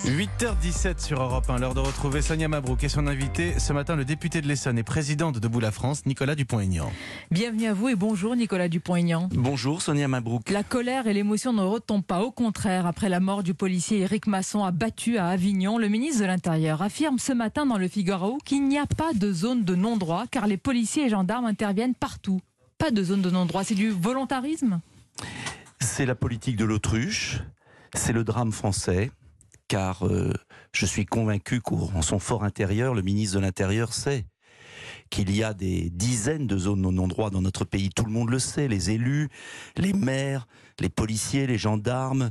8h17 sur Europe 1, l'heure de retrouver Sonia Mabrouk et son invité ce matin, le député de l'Essonne et président de Debout la France, Nicolas Dupont-Aignan. Bienvenue à vous et bonjour Nicolas Dupont-Aignan. Bonjour Sonia Mabrouk. La colère et l'émotion ne retombent pas, au contraire. Après la mort du policier Éric Masson abattu à Avignon, le ministre de l'Intérieur affirme ce matin dans le Figaro qu'il n'y a pas de zone de non-droit car les policiers et gendarmes interviennent partout. Pas de zone de non-droit, c'est du volontarisme ? C'est la politique de l'autruche, c'est le drame français. Car je suis convaincu qu'en son fort intérieur, le ministre de l'Intérieur sait qu'il y a des dizaines de zones de non-droit dans notre pays. Tout le monde le sait, les élus, les maires, les policiers, les gendarmes.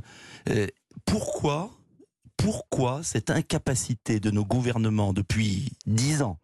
Pourquoi cette incapacité de nos gouvernements depuis 10 ans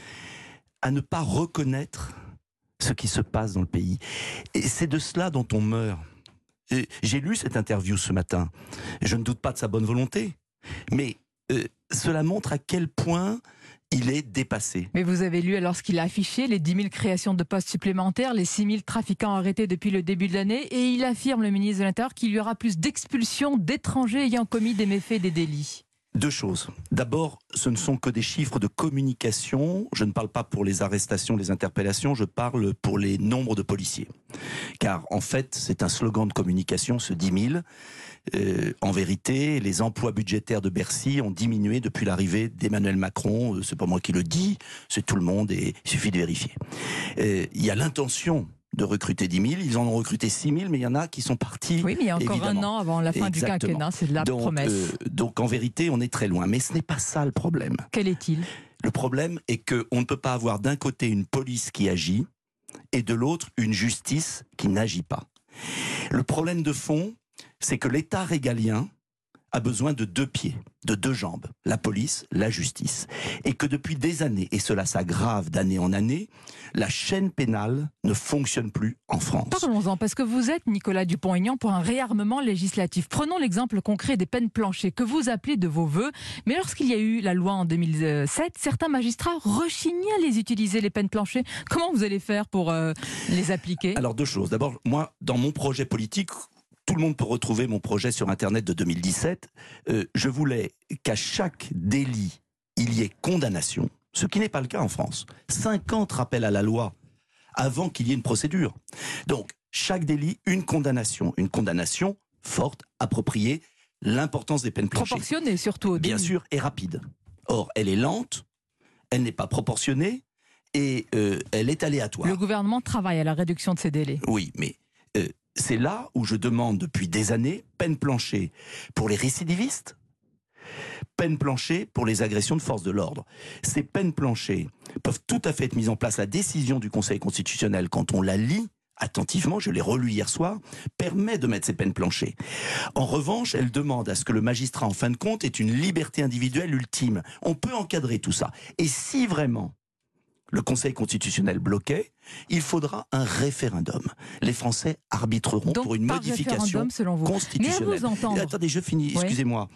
à ne pas reconnaître ce qui se passe dans le pays? Et c'est de cela dont on meurt. J'ai lu cette interview ce matin. Je ne doute pas de sa bonne volonté. Mais cela montre à quel point il est dépassé. Mais vous avez lu alors ce qu'il a affiché, les 10 000 créations de postes supplémentaires, les 6 000 trafiquants arrêtés depuis le début de l'année, et il affirme, le ministre de l'Intérieur, qu'il y aura plus d'expulsions d'étrangers ayant commis des méfaits et des délits. Deux choses. D'abord, ce ne sont que des chiffres de communication. Je ne parle pas pour les arrestations, les interpellations, je parle pour les nombres de policiers. Car en fait, c'est un slogan de communication, ce 10 000. En vérité, les emplois budgétaires de Bercy ont diminué depuis l'arrivée d'Emmanuel Macron. C'est pas moi qui le dis, c'est tout le monde et il suffit de vérifier. Il y a l'intention de recruter 10 000, ils en ont recruté 6 000, mais il y en a qui sont partis. Oui, mais il y a encore évidemment. un an avant la fin du quinquennat, c'est de la promesse. Donc en vérité, on est très loin. Mais ce n'est pas ça le problème. Quel est-il ? Le problème est qu'on ne peut pas avoir d'un côté une police qui agit et de l'autre une justice qui n'agit pas. Le problème de fond, c'est que l'État régalien a besoin de 2 pieds, de 2 jambes, la police, la justice. Et que depuis des années, et cela s'aggrave d'année en année, la chaîne pénale ne fonctionne plus en France. Parlons-en, parce que vous êtes, Nicolas Dupont-Aignan, pour un réarmement législatif. Prenons l'exemple concret des peines planchées, que vous appelez de vos voeux. Mais lorsqu'il y a eu la loi en 2007, certains magistrats rechignaient à les utiliser, les peines planchées. Comment vous allez faire pour les appliquer ? Alors 2 choses. D'abord, moi, dans mon projet politique, tout le monde peut retrouver mon projet sur Internet de 2017. Je voulais qu'à chaque délit, il y ait condamnation, ce qui n'est pas le cas en France. 50 rappels à la loi avant qu'il y ait une procédure. Donc, chaque délit, une condamnation forte, appropriée, l'importance des peines planchées. Proportionnée surtout au début. Bien sûr, et rapide. Or, elle est lente, elle n'est pas proportionnée et elle est aléatoire. Le gouvernement travaille à la réduction de ces délais. Oui, mais c'est là où je demande depuis des années peine planchée pour les récidivistes, peine planchée pour les agressions de force de l'ordre. Ces peines planchées peuvent tout à fait être mises en place. La décision du Conseil constitutionnel, quand on la lit attentivement, je l'ai relue hier soir, permet de mettre ces peines planchées. En revanche, elle demande à ce que le magistrat, en fin de compte, ait une liberté individuelle ultime. On peut encadrer tout ça. Et si vraiment le Conseil constitutionnel bloquait, il faudra un référendum. Les Français arbitreront donc, pour une modification constitutionnelle. Mais à vous entendre. Attendez, je finis, excusez-moi.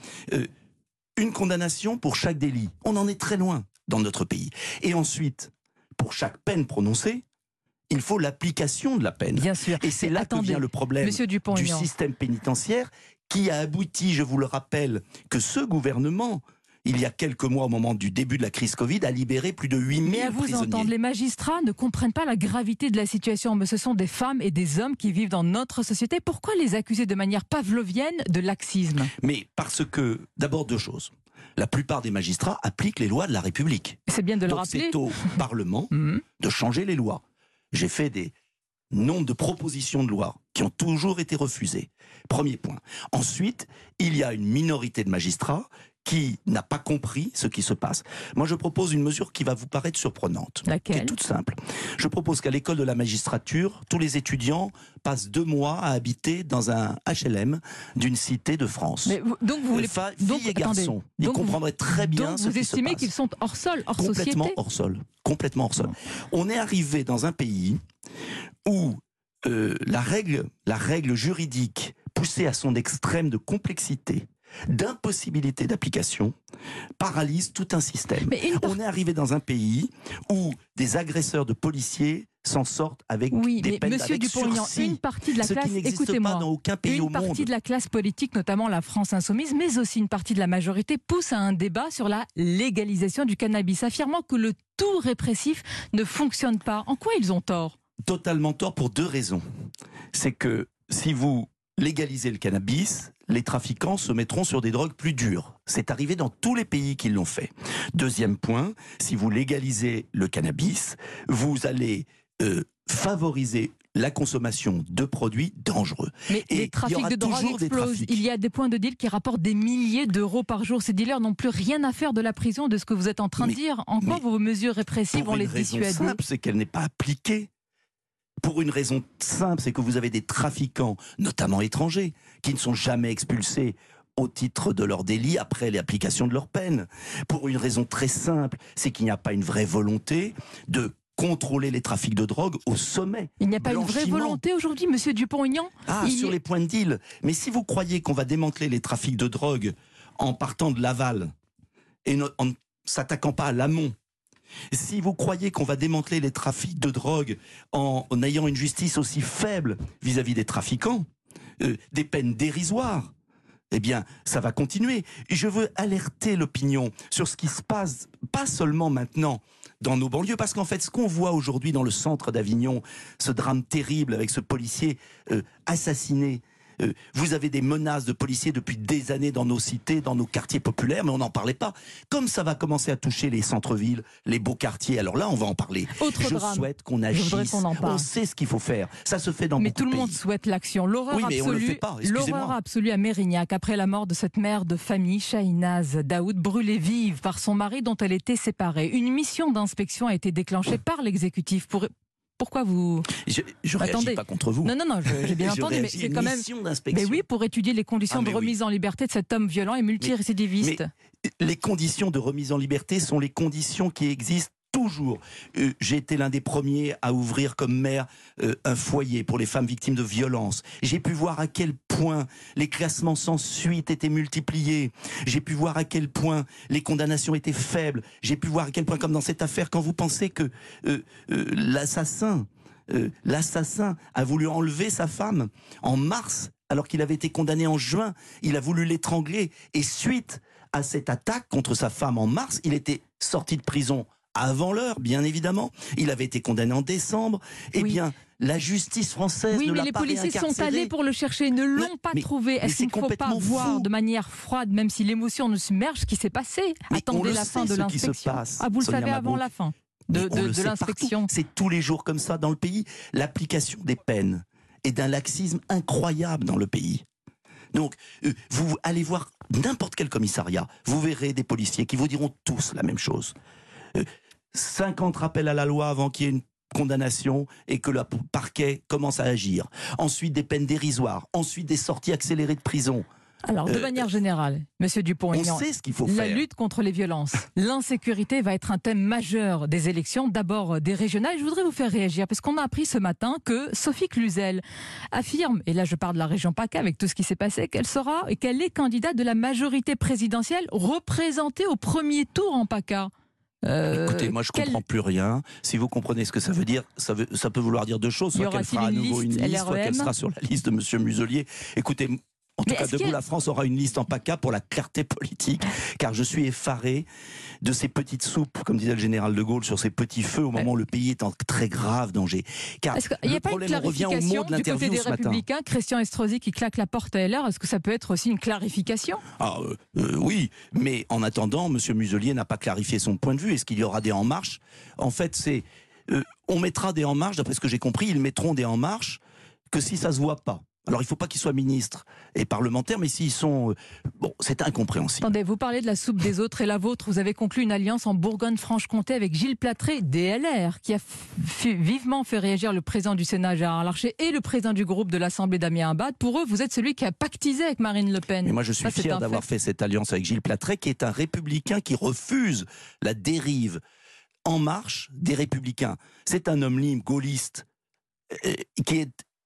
Une condamnation pour chaque délit. On en est très loin dans notre pays. Et ensuite, pour chaque peine prononcée, il faut l'application de la peine. Bien sûr. Et c'est là que vient le problème du système pénitentiaire qui a abouti, je vous le rappelle, que ce gouvernement, il y a quelques mois, au moment du début de la crise Covid, a libéré plus de 8 000 prisonniers. Mais à vous entendre, les magistrats ne comprennent pas la gravité de la situation. Mais ce sont des femmes et des hommes qui vivent dans notre société. Pourquoi les accuser de manière pavlovienne de laxisme ? Mais parce que, d'abord 2 choses. La plupart des magistrats appliquent les lois de la République. C'est bien de le rappeler. C'est au Parlement de changer les lois. J'ai fait des nombres de propositions de loi qui ont toujours été refusées. Premier point. Ensuite, il y a une minorité de magistrats qui n'a pas compris ce qui se passe. Moi, je propose une mesure qui va vous paraître surprenante. Laquelle ? Qui est toute simple. Je propose qu'à l'école de la magistrature, tous les étudiants passent 2 mois à habiter dans un HLM d'une cité de France. Mais donc vous voulez... Filles et garçons. Ils comprendraient très bien ce qui se passe. Donc vous estimez qu'ils sont hors sol, hors société ? Complètement hors sol. On est arrivé dans un pays où la règle juridique poussée à son extrême de complexité, d'impossibilité d'application, paralyse tout un système. On est arrivé dans un pays où des agresseurs de policiers s'en sortent avec Oui, des mais peines Monsieur avec Dupont-Aignan, sursis. une partie de la Ce classe, qui n'existe écoutez-moi, pas dans aucun pays au une monde. partie de la classe politique, notamment la France insoumise, mais aussi une partie de la majorité, pousse à un débat sur la légalisation du cannabis, affirmant que le tout répressif ne fonctionne pas. En quoi ils ont tort? Totalement tort pour 2 raisons. C'est que si vous légalisez le cannabis, les trafiquants se mettront sur des drogues plus dures. C'est arrivé dans tous les pays qui l'ont fait. Deuxième point, si vous légalisez le cannabis, vous allez favoriser la consommation de produits dangereux. Mais Et les trafics il y aura de drogue toujours des explosent. trafics. Il y a des points de deal qui rapportent des milliers d'euros par jour. Ces dealers n'ont plus rien à faire de la prison, de ce que vous êtes en train de dire. En quoi vos mesures répressives vont les dissuader? Pour une raison simple, c'est qu'elle n'est pas appliquée. Pour une raison simple, c'est que vous avez des trafiquants, notamment étrangers, qui ne sont jamais expulsés au titre de leur délit après l'application de leur peine. Pour une raison très simple, c'est qu'il n'y a pas une vraie volonté de contrôler les trafics de drogue au sommet. Il n'y a pas une vraie volonté aujourd'hui, Monsieur Dupont-Aignan? Sur les points de deal. Mais si vous croyez qu'on va démanteler les trafics de drogue en partant de l'aval et en ne s'attaquant pas à l'amont, si vous croyez qu'on va démanteler les trafics de drogue en ayant une justice aussi faible vis-à-vis des trafiquants, des peines dérisoires, eh bien, ça va continuer. Et je veux alerter l'opinion sur ce qui se passe, pas seulement maintenant dans nos banlieues, parce qu'en fait, ce qu'on voit aujourd'hui dans le centre d'Avignon, ce drame terrible avec ce policier assassiné, vous avez des menaces de policiers depuis des années dans nos cités, dans nos quartiers populaires, mais on n'en parlait pas. Comme ça va commencer à toucher les centres-villes, les beaux quartiers, alors là, on va en parler. Je souhaite qu'on agisse. On sait ce qu'il faut faire. Ça se fait dans beaucoup de pays. Mais tout le monde souhaite l'action. L'horreur absolue à Mérignac, après la mort de cette mère de famille, Shahinaz Daoud, brûlée vive par son mari dont elle était séparée. Une mission d'inspection a été déclenchée par l'exécutif pour... Pourquoi vous... Je réagis pas contre vous. Non, j'ai bien entendu, mais c'est quand même... Mais oui, pour étudier les conditions de remise en liberté de cet homme violent et multirécidiviste. Mais les conditions de remise en liberté sont les conditions qui existent toujours. J'ai été l'un des premiers à ouvrir comme maire un foyer pour les femmes victimes de violences. J'ai pu voir à quel point les classements sans suite étaient multipliés. J'ai pu voir à quel point les condamnations étaient faibles. J'ai pu voir à quel point, comme dans cette affaire, quand vous pensez que l'assassin a voulu enlever sa femme en mars, alors qu'il avait été condamné en juin, il a voulu l'étrangler. Et suite à cette attaque contre sa femme en mars, il était sorti de prison avant l'heure, bien évidemment. Il avait été condamné en décembre. Eh bien, la justice française ne l'a pas réincarcéré. Oui, mais les policiers sont allés pour le chercher, ne l'ont pas trouvé. Est-ce qu'il ne faut pas voir de manière froide, même si l'émotion nous submerge, ce qui s'est passé? Attendez la fin de l'inspection. Vous le savez avant la fin de l'inspection. C'est tous les jours comme ça dans le pays. L'application des peines est d'un laxisme incroyable dans le pays. Donc, vous allez voir n'importe quel commissariat, vous verrez des policiers qui vous diront tous la même chose. 50 rappels à la loi avant qu'il y ait une condamnation et que le parquet commence à agir. Ensuite, des peines dérisoires. Ensuite, des sorties accélérées de prison. Alors, de manière générale, Monsieur Dupont-Aignan, on sait ce qu'il faut faire. La lutte contre les violences, l'insécurité va être un thème majeur des élections, d'abord des régionales. Je voudrais vous faire réagir, parce qu'on a appris ce matin que Sophie Cluzel affirme, et là je parle de la région PACA avec tout ce qui s'est passé, qu'elle est candidate de la majorité présidentielle représentée au premier tour en PACA. Écoutez, moi je comprends plus rien. Si vous comprenez ce que ça veut dire, ça peut vouloir dire deux choses. Soit qu'elle fera à nouveau une liste, soit qu'elle sera sur la liste de Monsieur Muselier. Écoutez, en tout cas, Debout la France aura une liste en PACA pour la clarté politique, car je suis effaré de ces petites soupes, comme disait le général de Gaulle, sur ces petits feux au moment où le pays est en très grave danger. Car il n'y a pas une clarification du côté des Républicains, Christian Estrosi qui claque la porte à LR, est-ce que ça peut être aussi une clarification? Oui, mais en attendant, M. Muselier n'a pas clarifié son point de vue. Est-ce qu'il y aura des En Marche? En fait, c'est... on mettra des En Marche, d'après ce que j'ai compris, ils mettront des En Marche que si ça se voit pas. Alors, il ne faut pas qu'ils soient ministres et parlementaires, mais s'ils sont... bon, c'est incompréhensible. Attendez, vous parlez de la soupe des autres et la vôtre. Vous avez conclu une alliance en Bourgogne-Franche-Comté avec Gilles Platré, DLR, qui a vivement fait réagir le président du Sénat, Gérard Larcher, et le président du groupe de l'Assemblée, Damien Abad. Pour eux, vous êtes celui qui a pactisé avec Marine Le Pen. Mais moi, je suis fier d'avoir fait cette alliance avec Gilles Platré, qui est un républicain qui refuse la dérive en marche des républicains. C'est un homme libre, gaulliste, qui est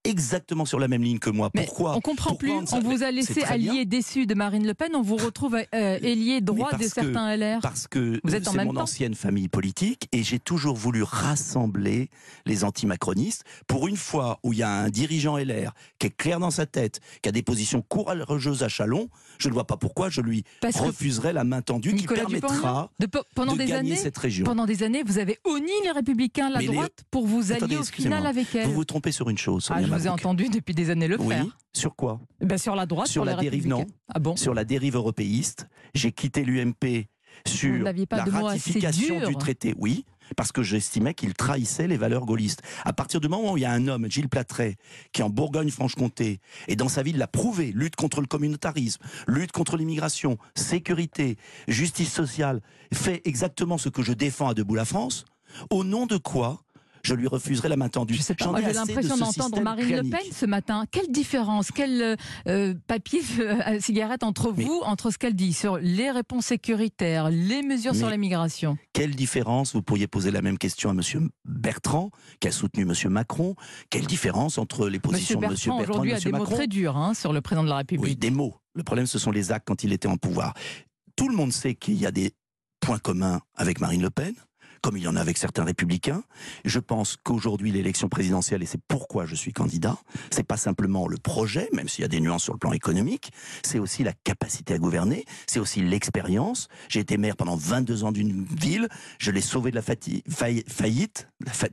exactement sur la même ligne que moi. Mais Pourquoi on comprend plus. On vous a laissé allié déçu de Marine Le Pen. On vous retrouve ailier droit de certains LR. Parce que vous êtes en c'est même mon temps. ancienne famille politique et j'ai toujours voulu rassembler les anti-macronistes. Pour une fois où il y a un dirigeant LR qui est clair dans sa tête, qui a des positions courageuses à Chalon, je ne vois pas pourquoi je lui refuserai la main tendue qui permettra de gagner cette région. Pendant des années, vous avez honni les Républicains, la droite, pour vous allier au final avec elle. Vous vous trompez sur une chose. Je vous ai entendu depuis des années le faire. Oui, sur quoi? Sur la droite, sur la dérive, non. Ah bon? Sur la dérive européiste. J'ai quitté l'UMP sur la ratification du traité. Oui, parce que j'estimais qu'il trahissait les valeurs gaullistes. À partir du moment où il y a un homme, Gilles Platret, qui en Bourgogne-Franche-Comté, et dans sa vie l'a prouvé, lutte contre le communautarisme, lutte contre l'immigration, sécurité, justice sociale, fait exactement ce que je défends à Debout la France, au nom de quoi je lui refuserai la main tendue. Je sais pas, j'ai l'impression d'entendre Marine Le Pen ce matin. Quelle différence, quel papier à cigarette entre vous, entre ce qu'elle dit sur les réponses sécuritaires, les mesures sur l'immigration? Quelle différence? Vous pourriez poser la même question à M. Bertrand, qui a soutenu M. Macron. Quelle différence entre les positions de M. Bertrand et M. Macron? Aujourd'hui a des mots très durs sur le président de la République. Oui, des mots. Le problème, ce sont les actes quand il était en pouvoir. Tout le monde sait qu'il y a des points communs avec Marine Le Pen, comme il y en a avec certains républicains. Je pense qu'aujourd'hui, l'élection présidentielle, et c'est pourquoi je suis candidat, c'est pas simplement le projet, même s'il y a des nuances sur le plan économique, c'est aussi la capacité à gouverner, c'est aussi l'expérience. J'ai été maire pendant 22 ans d'une ville, je l'ai sauvé de la faillite,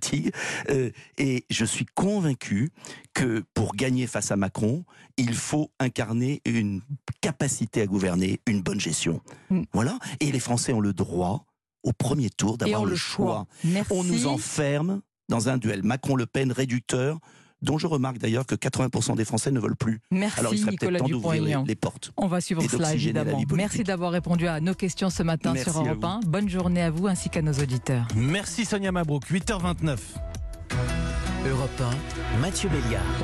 et je suis convaincu que pour gagner face à Macron, il faut incarner une capacité à gouverner, une bonne gestion. Voilà. Et les Français ont le droit au premier tour d'avoir le choix. On nous enferme dans un duel Macron-Le Pen réducteur, dont je remarque d'ailleurs que 80% des Français ne veulent plus. Merci. Alors il serait peut-être Nicolas temps d'ouvrir les portes. On va suivre cela évidemment. Merci d'avoir répondu à nos questions ce matin sur Europe 1. Bonne journée à vous ainsi qu'à nos auditeurs. Merci Sonia Mabrouk, 8h29. Europe 1, Mathieu Béliard.